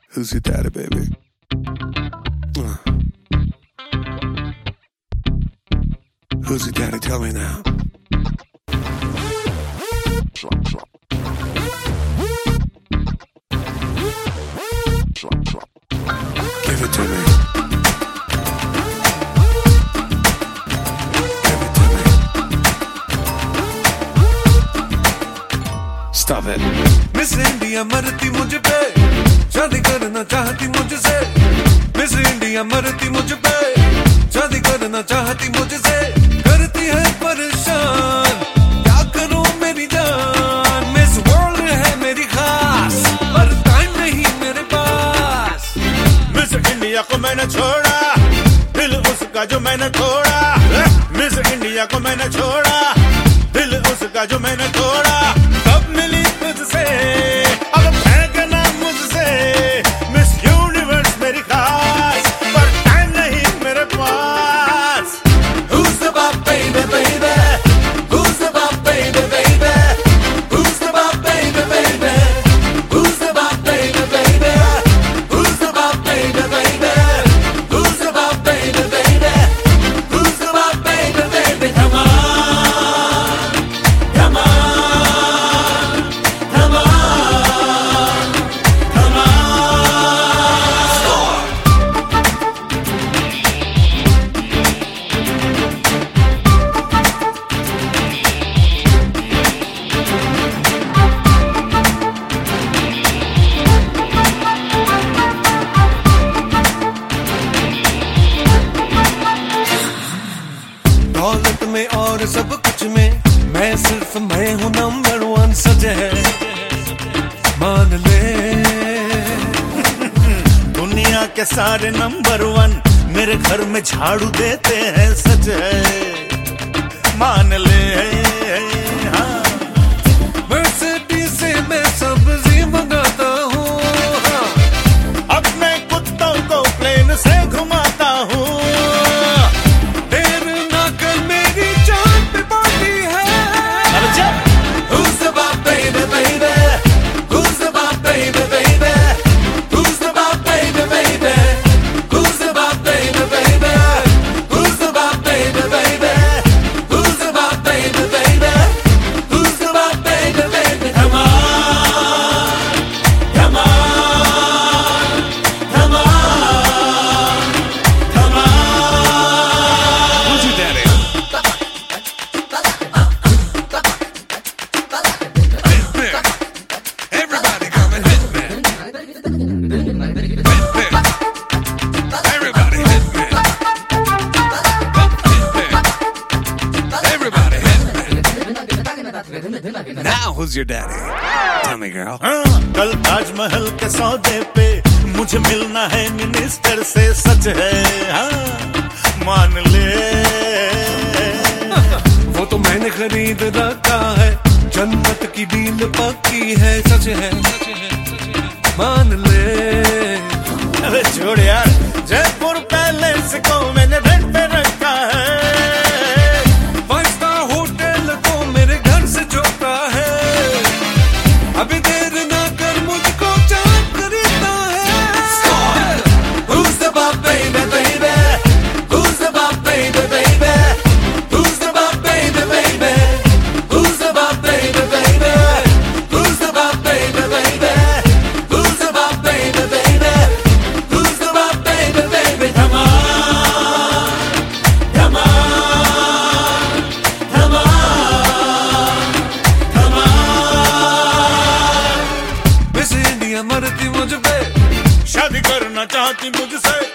Who's your daddy, baby? Who's your daddy? Tell me now. Give it to me. Give it to me. Stop it. Miss India मरती मुझ पे, शादी करना चाहती मुझसे। Miss India मरती मुझ पे, शादी करना चाहती मुझसे। करती है परेशान, क्या करूं मेरी जान। मिस वर्ल्ड है मेरी खास, पर टाइम नहीं मेरे पास। मिस इंडिया को मैंने छोड़ा, दिल उसका जो मैंने तोड़ा। मिस इंडिया को मैंने छोड़ा, दिल उसका जो मैंने तोड़ा। कब मिली तुझसे, अब फेंकना मुझसे। मिस यूनिवर्स मेरी खास, पर टाइम नहीं मेरे पास। Who's the boss, baby, baby? Who's the boss, baby, baby? Who's the boss, baby, baby? Who's the boss, baby, baby? Who's the boss, baby, baby? Who's the boss, baby, baby? Who's the boss, baby, baby? Come on, come on, come on, come on. दौलत में और सब कुछ में मैं सिर्फ मैं हूँ नंबर वन। सच है मान ले, दुनिया के सारे नंबर वन मेरे घर में झाड़ू देते हैं। सच है मान ले। हाँ। मर्सिडीज से मैं सब्जी मंगाता हूँ। हाँ। अपने कुत्तों को प्लेन से घुमाता हूँ। देर ना कर मेरी जान पे पार्टी है। Who's the boss, baby, baby? Who's the boss, baby, baby? Who's the boss, baby, baby? Who's the boss, baby, baby? Who's the boss, baby, baby? Who's the boss, baby, baby? Who's the boss, baby, baby? Come on, come on, come on, come on. Who's your daddy? Everybody come and hit me. Everybody hit me. Everybody hit me. Now who's your daddy? Tell me, girl. हाँ, कल ताजमहल के सौदे पे मुझे मिलना है minister से। सच है हाँ, मान ले। वो तो मैंने खरीद रखा है, जन्नत की डील पक्की है। सच है मान ले। अरे छोड़ यार, जयपुर पैलेस को मैंने रेंट पे रखा है। 5 स्टार होटल को मेरे घर से जोता है। अभी देर ना कर मुझको चाँद खरीदना है। Who's the boss, baby, baby? Who's the boss, baby, baby? Who's the boss, baby, baby? Who's the boss, baby, baby? Who's the boss, baby, baby? Who's the boss, baby, baby? Who's the boss, baby, baby? Come on, come on, come on, come on. Miss India मरती मुझ पे, शादी करना चाहती मुझसे।